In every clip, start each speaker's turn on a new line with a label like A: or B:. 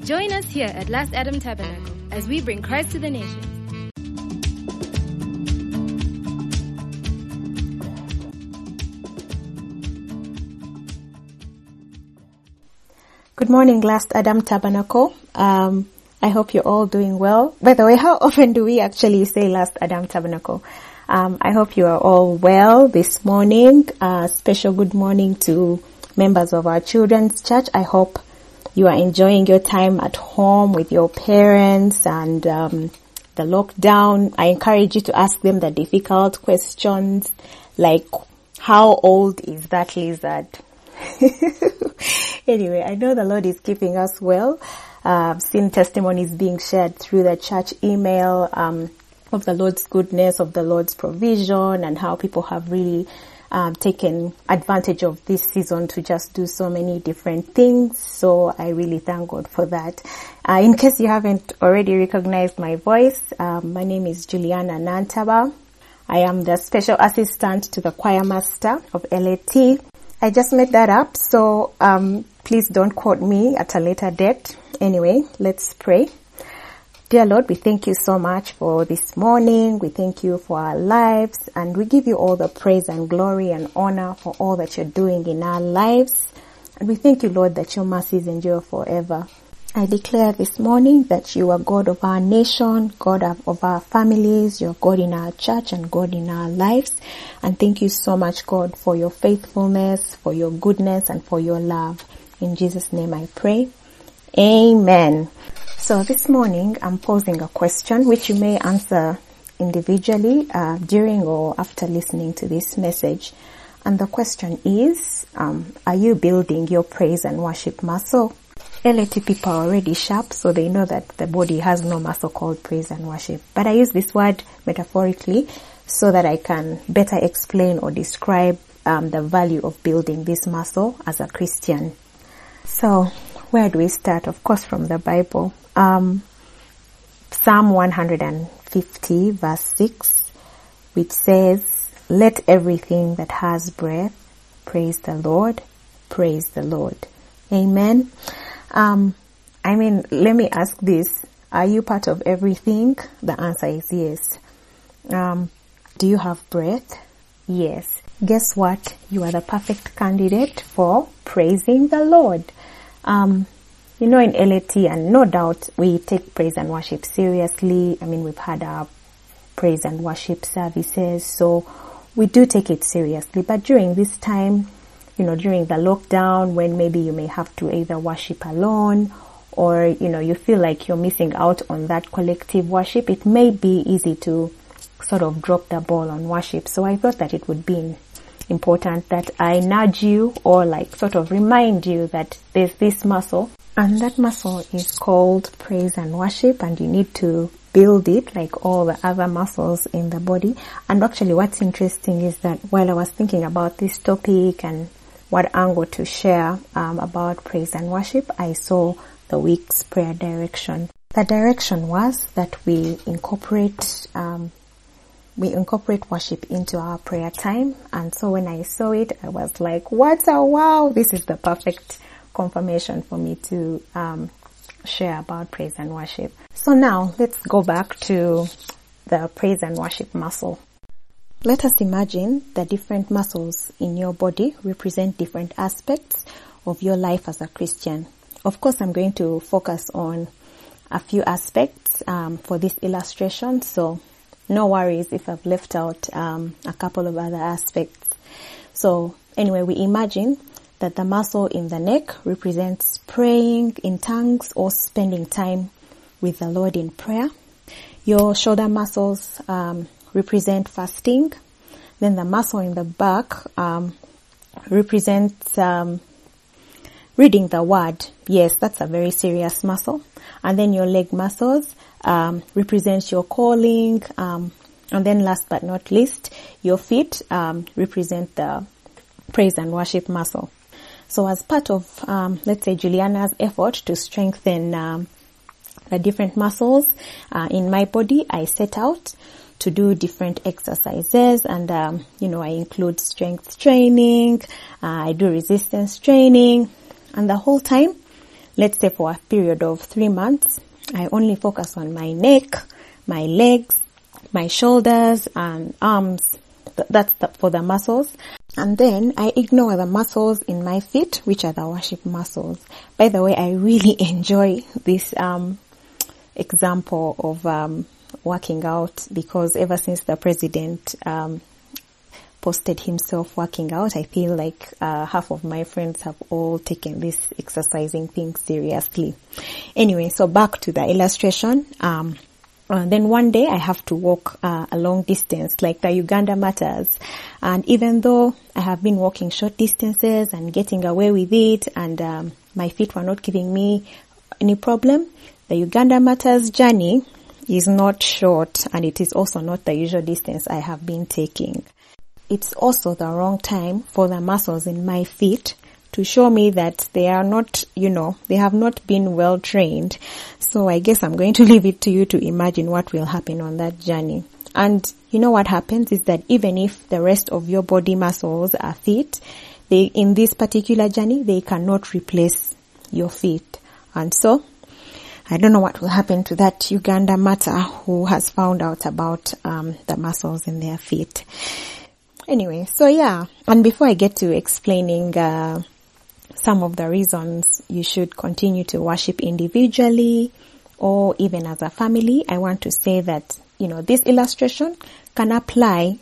A: Join us here at Last Adam Tabernacle as we bring Christ to the nations.
B: Good morning, Last Adam Tabernacle. I hope you're all doing well. By the way, how often do we actually say Last Adam Tabernacle? I hope you are all well this morning. Special good morning to members of our children's church. I hope you are enjoying your time at home with your parents and the lockdown. I encourage you to ask them the difficult questions like, how old is that lizard? Anyway, I know the Lord is keeping us well. I've seen testimonies being shared through the church email of the Lord's goodness, of the Lord's provision, and how people have really taken advantage of this season to just do so many different things. So I really thank God for that. In case you haven't already recognized my voice, my name is Juliana Nantaba. I am the special assistant to the choir master of LAT. I just made that up, so please don't quote me at a later date. Anyway, let's pray. Dear Lord, we thank you so much for this morning. We thank you for our lives, and we give you all the praise and glory and honor for all that you're doing in our lives. And we thank you, Lord, that your mercies endure forever. I declare this morning that you are God of our nation, God of our families, you're God in our church and God in our lives. And thank you so much, God, for your faithfulness, for your goodness, and for your love. In Jesus' name I pray. Amen. So this morning I'm posing a question which you may answer individually during or after listening to this message. And the question is, are you building your praise and worship muscle? LAT people are already sharp, so they know that the body has no muscle called praise and worship. But I use this word metaphorically so that I can better explain or describe the value of building this muscle as a Christian. So, where do we start? Of course, from the Bible. Psalm 150 verse 6, which says, "Let everything that has breath praise the Lord, praise the Lord." Amen. Let me ask this. Are you part of everything? The answer is yes. Do you have breath? Yes. Guess what? You are the perfect candidate for praising the Lord. In LAT, and no doubt we take praise and worship seriously. We've had our praise and worship services, so we do take it seriously. But during this time, during the lockdown, when maybe you may have to either worship alone or, you feel like you're missing out on that collective worship, it may be easy to sort of drop the ball on worship. So I thought that it would be important that I nudge you or sort of remind you that there's this muscle, and that muscle is called praise and worship, and you need to build it like all the other muscles in the body. And actually what's interesting is that while I was thinking about this topic and what angle to share about praise and worship, I saw the week's prayer direction. The direction was that we incorporate worship into our prayer time. And so when I saw it, I was like, what a wow! This is the perfect confirmation for me to share about praise and worship. So now let's go back to the praise and worship muscle. Let us imagine the different muscles in your body represent different aspects of your life as a Christian. Of course, I'm going to focus on a few aspects for this illustration, so no worries if I've left out a couple of other aspects. So anyway, we imagine that the muscle in the neck represents praying in tongues or spending time with the Lord in prayer. Your shoulder muscles represent fasting. Then the muscle in the back represents reading the word. Yes, that's a very serious muscle. And then your leg muscles represents your calling. And then last but not least, your feet represent the praise and worship muscle. So as part of, let's say, Juliana's effort to strengthen the different muscles in my body, I set out to do different exercises, and I include strength training, I do resistance training, and the whole time let's say for a period of 3 months, I only focus on my neck, my legs, my shoulders and arms. That's for the muscles. And then I ignore the muscles in my feet, which are the worship muscles. By the way, I really enjoy this example of working out, because ever since the president posted himself working out, I feel like half of my friends have all taken this exercising thing seriously. Anyway, so back to the illustration. Then one day I have to walk a long distance, like the Uganda Matters. And even though I have been walking short distances and getting away with it, and my feet were not giving me any problem, the Uganda Matters journey is not short, and it is also not the usual distance I have been taking. It's also the wrong time for the muscles in my feet to show me that they are not, they have not been well trained. So I guess I'm going to leave it to you to imagine what will happen on that journey. And you know what happens is that even if the rest of your body muscles are fit, in this particular journey, they cannot replace your feet. And so, I don't know what will happen to that Uganda Matter who has found out about the muscles in their feet. Anyway, so yeah, and before I get to explaining some of the reasons you should continue to worship individually or even as a family, I want to say that, this illustration can apply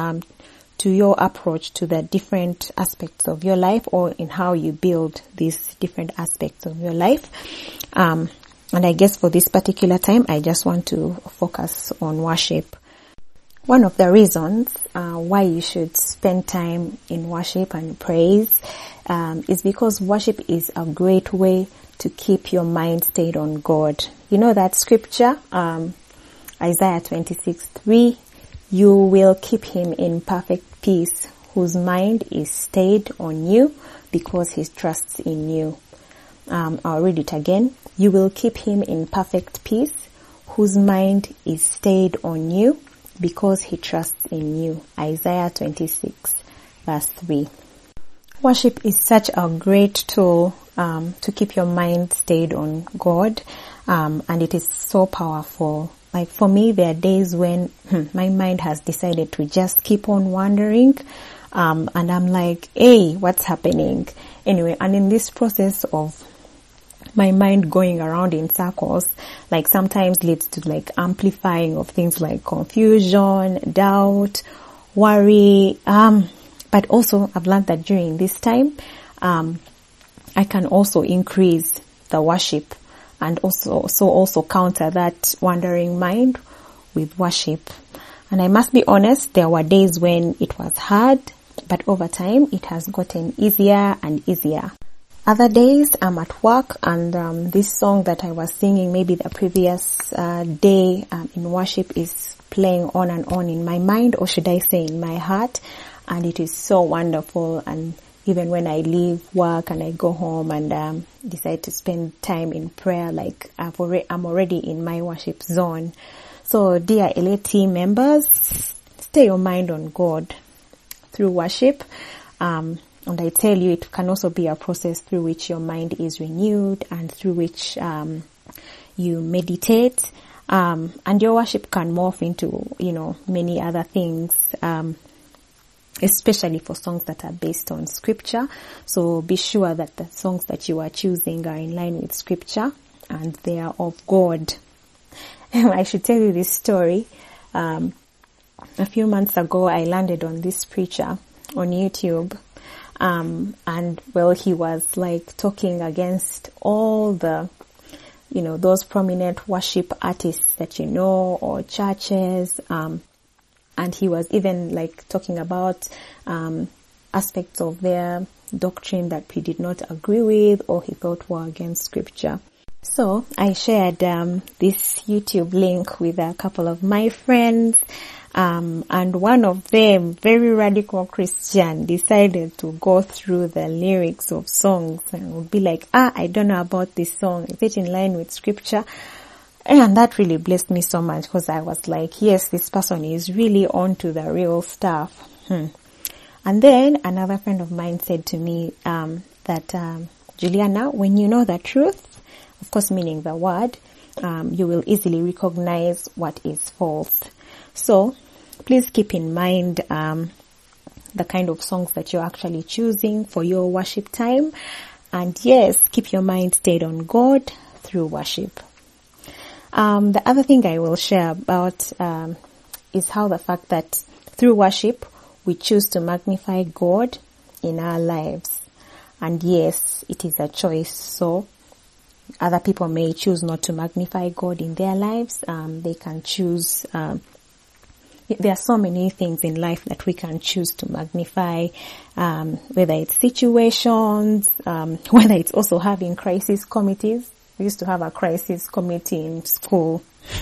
B: to your approach to the different aspects of your life, or in how you build these different aspects of your life. And I guess for this particular time, I just want to focus on worship. One of the reasons why you should spend time in worship and praise is because worship is a great way to keep your mind stayed on God. You know that scripture, Isaiah 26:3, you will keep him in perfect peace, whose mind is stayed on you because he trusts in you. I'll read it again. You will keep him in perfect peace, whose mind is stayed on you because he trusts in you. Isaiah 26 verse 3. Worship is such a great tool to keep your mind stayed on God, and it is so powerful. Like for me, there are days when my mind has decided to just keep on wandering, and I'm like, hey, what's happening? Anyway, and in this process of my mind going around in circles, like sometimes leads to like amplifying of things like confusion, doubt, worry. But also I've learned that during this time, I can also increase the worship and also counter that wandering mind with worship. And I must be honest, there were days when it was hard, but over time it has gotten easier and easier. Other days I'm at work and this song that I was singing maybe the previous day in worship is playing on and on in my mind, or should I say in my heart, and it is so wonderful. And even when I leave work and I go home and decide to spend time in prayer, like I'm already in my worship zone. So dear LA team members, stay your mind on God through worship. And I tell you, it can also be a process through which your mind is renewed and through which you meditate. And your worship can morph into, many other things, especially for songs that are based on scripture. So be sure that the songs that you are choosing are in line with scripture and they are of God. I should tell you this story. A few months ago, I landed on this preacher on YouTube. And well, he was like talking against all the, those prominent worship artists that or churches, and he was even like talking about, aspects of their doctrine that he did not agree with or he thought were against scripture. So I shared, this YouTube link with a couple of my friends, and one of them, very radical Christian, decided to go through the lyrics of songs and would be like, I don't know about this song. Is it in line with scripture? And that really blessed me so much because I was like, yes, this person is really on to the real stuff. And then another friend of mine said to me, that Juliana, when you know the truth, of course meaning the word, you will easily recognize what is false. So please keep in mind the kind of songs that you're actually choosing for your worship time. And yes, keep your mind stayed on God through worship. The other thing I will share about is how the fact that through worship, we choose to magnify God in our lives. And yes, it is a choice. So other people may choose not to magnify God in their lives. They can choose, there are so many things in life that we can choose to magnify, whether it's situations, whether it's also having crisis committees. We used to have a crisis committee in school.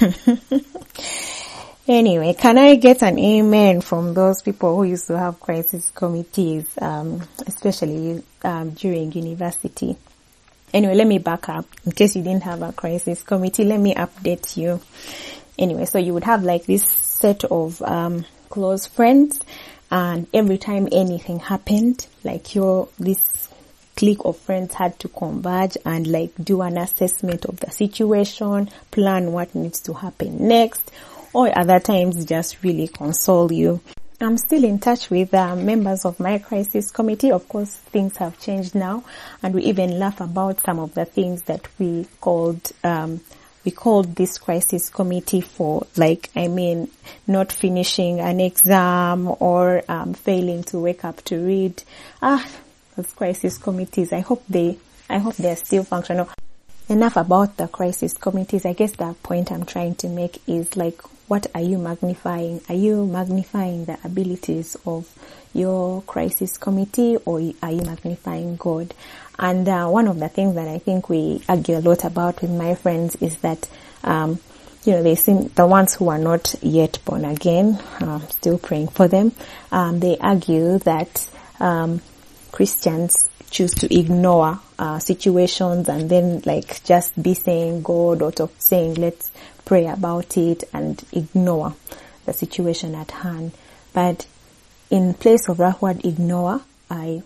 B: Anyway, can I get an amen from those people who used to have crisis committees, especially during university? Anyway, let me back up. In case you didn't have a crisis committee, let me update you. Anyway, so you would have like this set of close friends, and every time anything happened, like this clique of friends had to converge and like do an assessment of the situation, plan what needs to happen next, or other times just really console you. I'm still in touch with members of my crisis committee. Of course, things have changed now, and we even laugh about some of the things that we called this crisis committee for, not finishing an exam or failing to wake up to read. Those crisis committees, I hope they're still functional. Enough about the crisis committees. I guess the point I'm trying to make is like, what are you magnifying? Are you magnifying the abilities of your crisis committee, or are you magnifying God? And one of the things that I think we argue a lot about with my friends is that, they seem, the ones who are not yet born again, still praying for them, they argue that Christians choose to ignore situations and then just be saying God, or saying let's pray about it, and ignore the situation at hand. But in place of that word ignore, I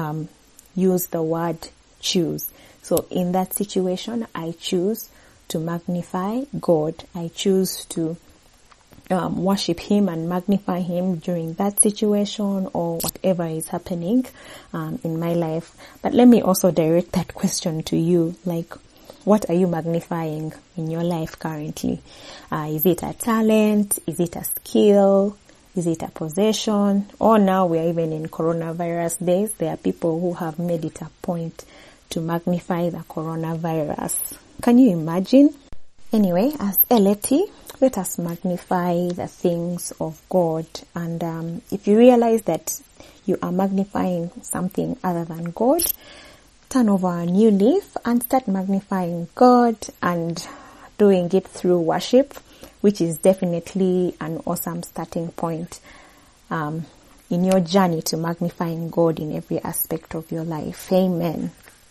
B: use the word choose. So in that situation, I choose to magnify God. I choose to worship Him and magnify Him during that situation or whatever is happening in my life. But let me also direct that question to you, what are you magnifying in your life currently? Is it a talent? Is it a skill? Is it a possession? Or now we are even in coronavirus days, there are people who have made it a point to magnify the coronavirus. Can you imagine? Anyway, as LFT, let us magnify the things of God. And if you realize that you are magnifying something other than God, turn over a new leaf and start magnifying God and doing it through worship, which is definitely an awesome starting point in your journey to magnifying God in every aspect of your life. Amen.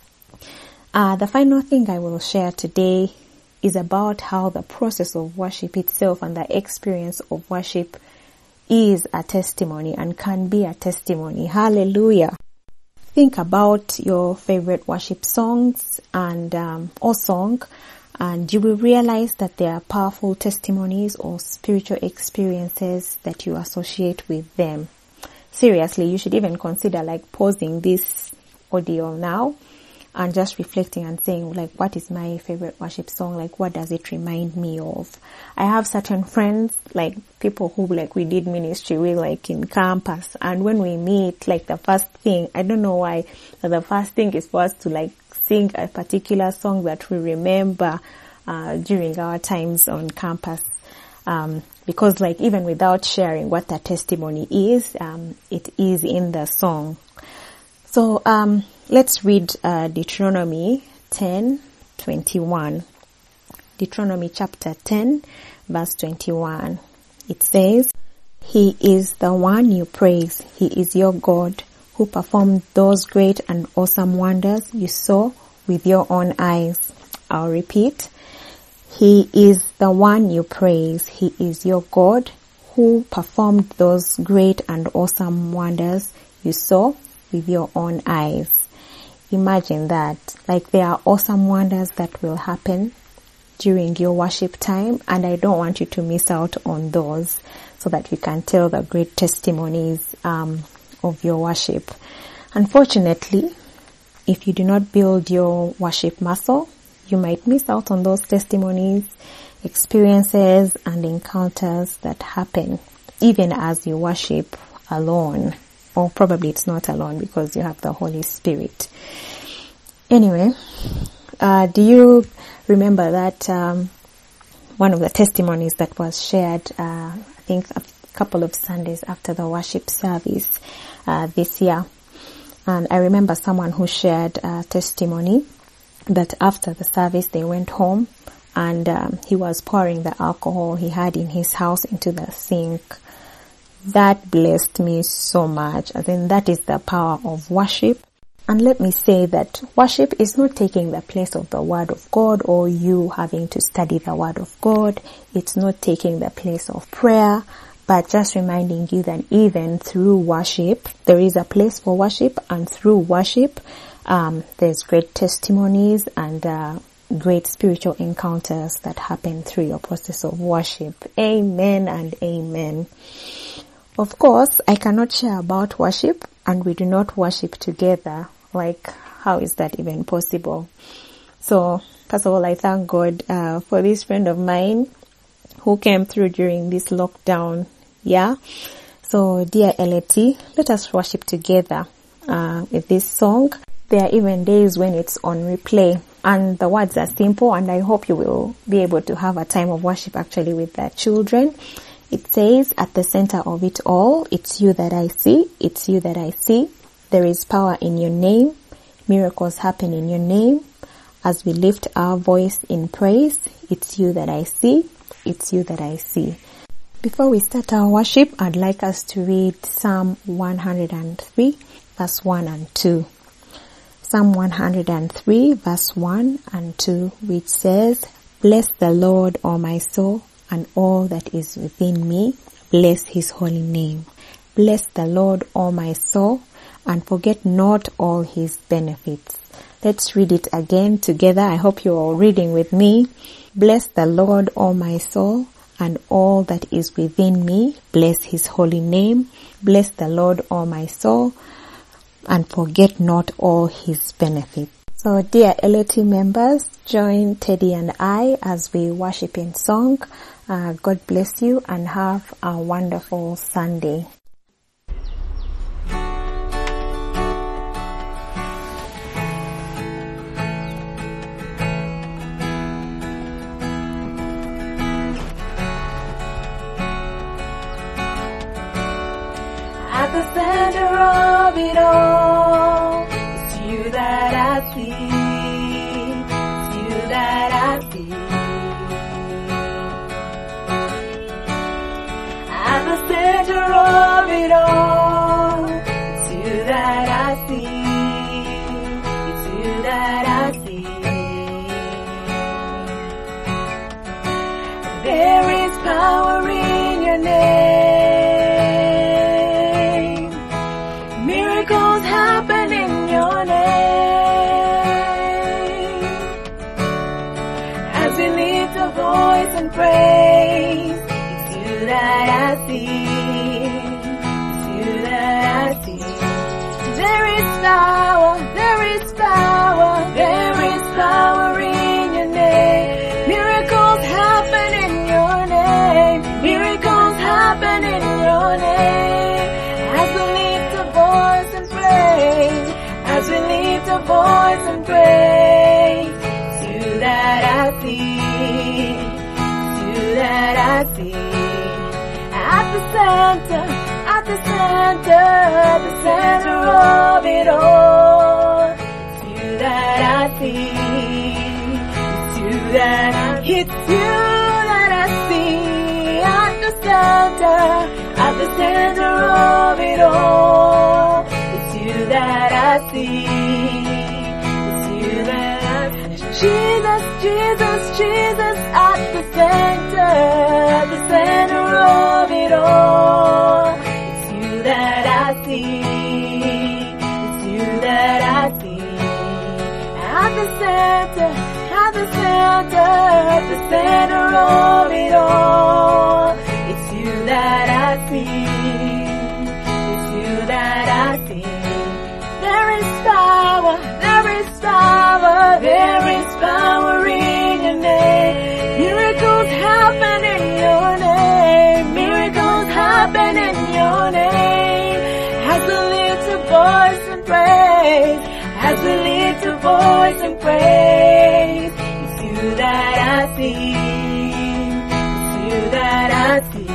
B: The final thing I will share today is about how the process of worship itself and the experience of worship is a testimony and can be a testimony. Hallelujah. Think about your favorite worship songs and or song, and you will realize that there are powerful testimonies or spiritual experiences that you associate with them. Seriously, you should even consider pausing this audio now and just reflecting and saying, what is my favorite worship song? What does it remind me of? I have certain friends, people who, we did ministry with, in campus. And when we meet, the first thing, I don't know why, but the first thing is for us to, sing a particular song that we remember, during our times on campus. Because, even without sharing what the testimony is, it is in the song. So, let's read Deuteronomy 10:21. Deuteronomy chapter 10, verse 21. It says, He is the one you praise. He is your God who performed those great and awesome wonders you saw with your own eyes. I'll repeat. He is the one you praise. He is your God who performed those great and awesome wonders you saw with your own eyes. Imagine that. Like, there are awesome wonders that will happen during your worship time, and I don't want you to miss out on those, so that you can tell the great testimonies of your worship. Unfortunately, if you do not build your worship muscle, you might miss out on those testimonies, experiences, and encounters that happen even as you worship alone. Or probably it's not alone, because you have the Holy Spirit. Anyway, do you remember that one of the testimonies that was shared, I think a couple of Sundays after the worship service this year? And I remember someone who shared a testimony that after the service they went home, and he was pouring the alcohol he had in his house into the sink. That blessed me so much. I think that is the power of worship. And let me say that worship is not taking the place of the Word of God, or you having to study the Word of God. It's not taking the place of prayer, but just reminding you that even through worship, there is a place for worship, and through worship, there's great testimonies and great spiritual encounters that happen through your process of worship. Amen and amen. Of course, I cannot share about worship and we do not worship together. Like, how is that even possible? So, first of all, I thank God for this friend of mine who came through during this lockdown. Yeah. So, dear LAT, let us worship together with this song. There are even days when it's on replay, and the words are simple, and I hope you will be able to have a time of worship actually with the children. It says, at the center of it all, it's you that I see, it's you that I see. There is power in your name. Miracles happen in your name. As we lift our voice in praise, it's you that I see, it's you that I see. Before we start our worship, I'd like us to read Psalm 103, verse 1 and 2. Psalm 103, verse 1 and 2, which says, Bless the Lord, O my soul, and all that is within me. Bless his holy name. Bless the Lord, O my soul, and forget not all his benefits. Let's read it again together. I hope you're all reading with me. Bless the Lord, O my soul, and all that is within me. Bless his holy name. Bless the Lord, O my soul, and forget not all his benefits. So, dear LAT members, join Teddy and I as we worship in song. God bless you and have a wonderful Sunday.
C: At the center of it all, it's you that I see, it's you that I see. At the center of it all, it's you that I see, it's you that I see. There is power in your name. Miracles happen in your name. As we lift a voice and praise, it's you that I see, it's you that I see. There is power, there is power, there is power in your name. Miracles happen in your name. Miracles happen in your name. As we lift a voice and praise, as we lift a voice and praise, it's you that I see, it's you that I see. At the center, at the center, at the center of it all, it's you that I see, it's you that I, it's you that I see. At the center of it all, it's you that I see, it's you that I see. Jesus, Jesus, Jesus, at the center of it all, it's you that I see, it's you that I see. the center, at the center of it all. It's you that I see. It's you that I see. There is power, there is power, there is power in your name. Miracles happen in your name. Miracles happen in your name. As we lift a voice and praise, as we lift a voice and praise, it's you that I see. It's you that I see.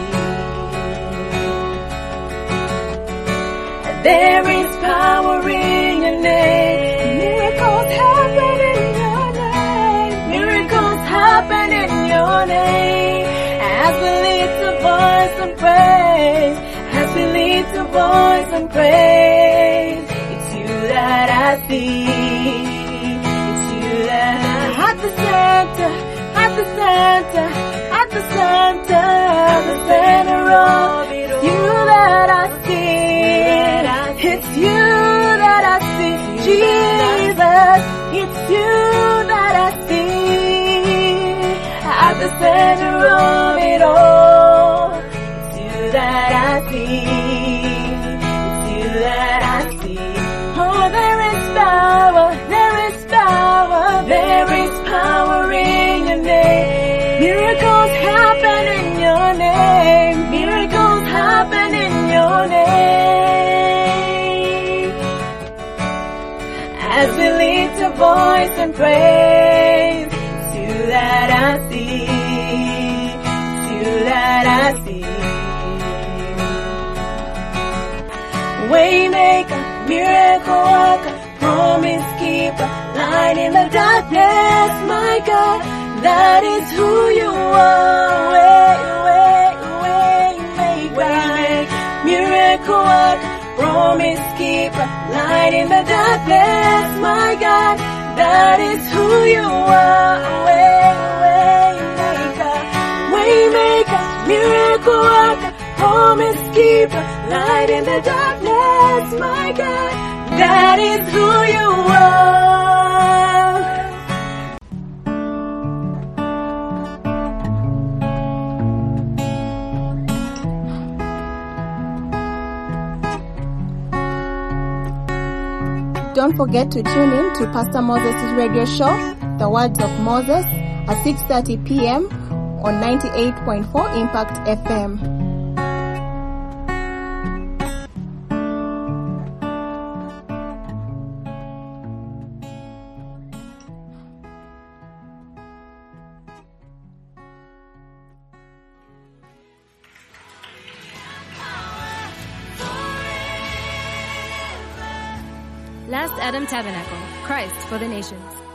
C: There is power in your name. Miracles happen in your name. Miracles happen in your name. As we lift a voice and praise, as we lift a voice and praise, it's you that I see. It's you that at the center, at the center, at the center, at the center of it all. You that I see. It's you that I see, Jesus. It's you that I see. At the center of it all. It's you that I see. It's you that I see. Oh, there is power, there is power, there is power in your name. Miracles happen in your name. Miracles happen in your name. As we lift a voice and praise, it's you that I see. It's you that I see. Waymaker, miracle worker, promise keeper, light in the darkness, my God, that is who you are. Waymaker, miracle worker, promise keeper, light in the darkness, my God, that is who you are. Waymaker, miracle worker, promise keeper, light in the darkness, my God, that is who you are.
B: Don't forget to tune in to Pastor Moses' radio show, The Words of Moses, at 6:30 p.m. on 98.4 Impact FM.
A: Last Adam Tabernacle, Christ for the Nations.